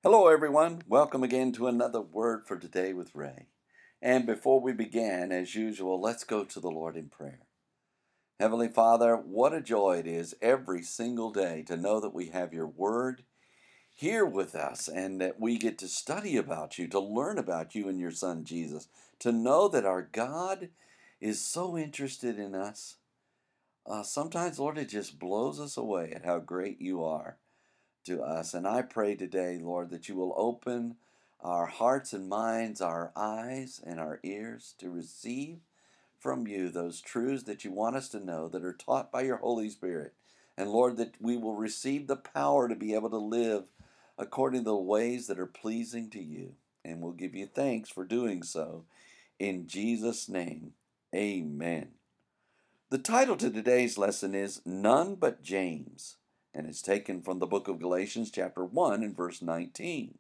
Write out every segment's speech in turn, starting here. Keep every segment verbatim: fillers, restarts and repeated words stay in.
Hello, everyone. Welcome again to another Word for Today with Ray. And before we begin, as usual, let's go to the Lord in prayer. Heavenly Father, what a joy it is every single day to know that we have your Word here with us and that we get to study about you, to learn about you and your Son Jesus, to know that our God is so interested in us. Uh, sometimes, Lord, it just blows us away at how great you are to us. And I pray today, Lord, that you will open our hearts and minds, our eyes and our ears to receive from you those truths that you want us to know that are taught by your Holy Spirit. And Lord, that we will receive the power to be able to live according to the ways that are pleasing to you. And we'll give you thanks for doing so. In Jesus' name, amen. The title to today's lesson is None But James, and it's taken from the book of Galatians chapter one and verse nineteen.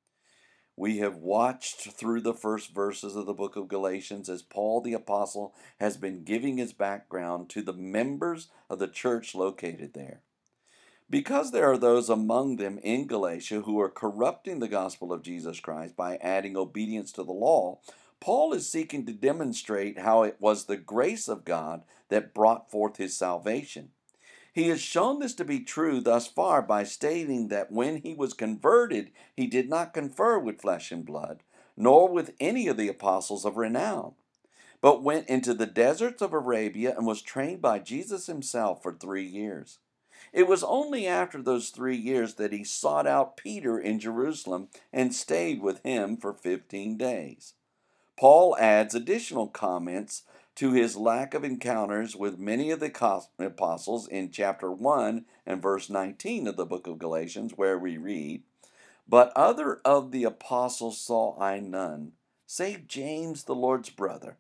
We have watched through the first verses of the book of Galatians as Paul the apostle has been giving his background to the members of the church located there. Because there are those among them in Galatia who are corrupting the gospel of Jesus Christ by adding obedience to the law, Paul is seeking to demonstrate how it was the grace of God that brought forth his salvation. He has shown this to be true thus far by stating that when he was converted, he did not confer with flesh and blood, nor with any of the apostles of renown, but went into the deserts of Arabia and was trained by Jesus himself for three years. It was only after those three years that he sought out Peter in Jerusalem and stayed with him for fifteen days. Paul adds additional comments to his lack of encounters with many of the apostles in chapter one and verse nineteen of the book of Galatians, where we read, "But other of the apostles saw I none, save James the Lord's brother."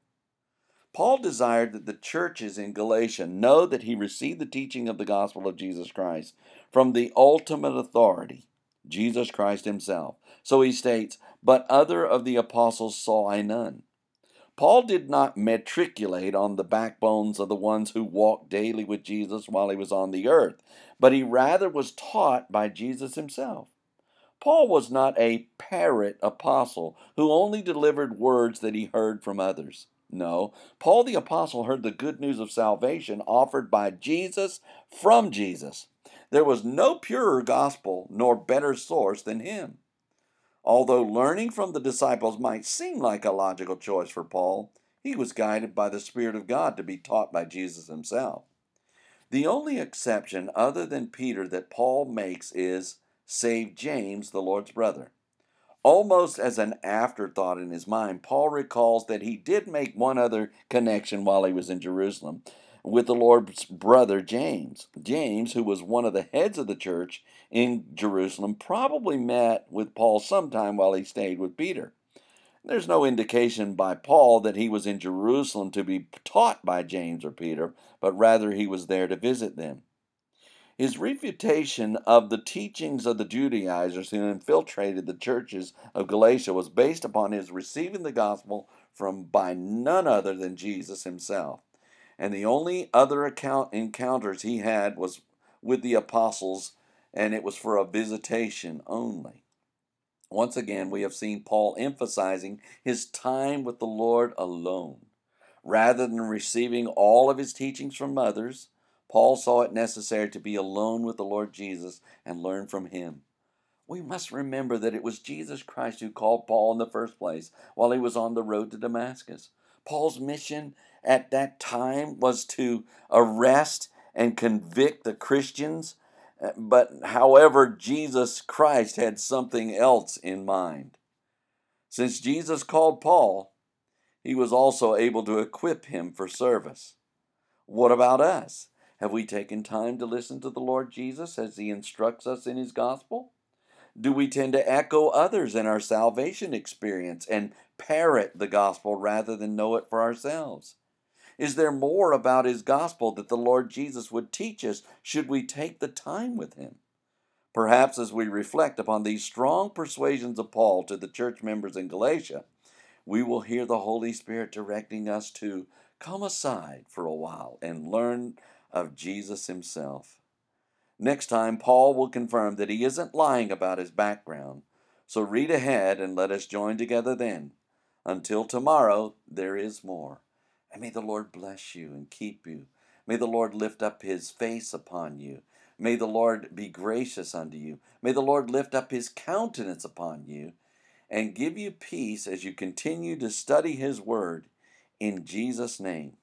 Paul desired that the churches in Galatia know that he received the teaching of the gospel of Jesus Christ from the ultimate authority, Jesus Christ himself. So he states, "But other of the apostles saw I none." Paul did not matriculate on the backbones of the ones who walked daily with Jesus while he was on the earth, but he rather was taught by Jesus himself. Paul was not a parrot apostle who only delivered words that he heard from others. No, Paul the apostle heard the good news of salvation offered by Jesus from Jesus. There was no purer gospel nor better source than him. Although learning from the disciples might seem like a logical choice for Paul, he was guided by the Spirit of God to be taught by Jesus himself. The only exception other than Peter that Paul makes is, save James, the Lord's brother. Almost as an afterthought in his mind, Paul recalls that he did make one other connection while he was in Jerusalem with the Lord's brother James. James, who was one of the heads of the church in Jerusalem, probably met with Paul sometime while he stayed with Peter. There's no indication by Paul that he was in Jerusalem to be taught by James or Peter, but rather he was there to visit them. His refutation of the teachings of the Judaizers who infiltrated the churches of Galatia was based upon his receiving the gospel from by none other than Jesus himself. And the only other account encounters he had was with the apostles, and it was for a visitation only. Once again, we have seen Paul emphasizing his time with the Lord alone. Rather than receiving all of his teachings from others, Paul saw it necessary to be alone with the Lord Jesus and learn from him. We must remember that it was Jesus Christ who called Paul in the first place while he was on the road to Damascus. Paul's mission at that time was to arrest and convict the Christians, but however, Jesus Christ had something else in mind. Since Jesus called Paul, he was also able to equip him for service. What about us? Have we taken time to listen to the Lord Jesus as he instructs us in his gospel? Do we tend to echo others in our salvation experience and parrot the gospel rather than know it for ourselves? Is there more about his gospel that the Lord Jesus would teach us should we take the time with him? Perhaps as we reflect upon these strong persuasions of Paul to the church members in Galatia, we will hear the Holy Spirit directing us to come aside for a while and learn of Jesus himself. Next time, Paul will confirm that he isn't lying about his background, So read ahead and let us join together then. Until tomorrow, there is more. And may the Lord bless you and keep you. May the Lord lift up his face upon you. May the Lord be gracious unto you. May the Lord lift up his countenance upon you and give you peace as you continue to study his word. In Jesus' name.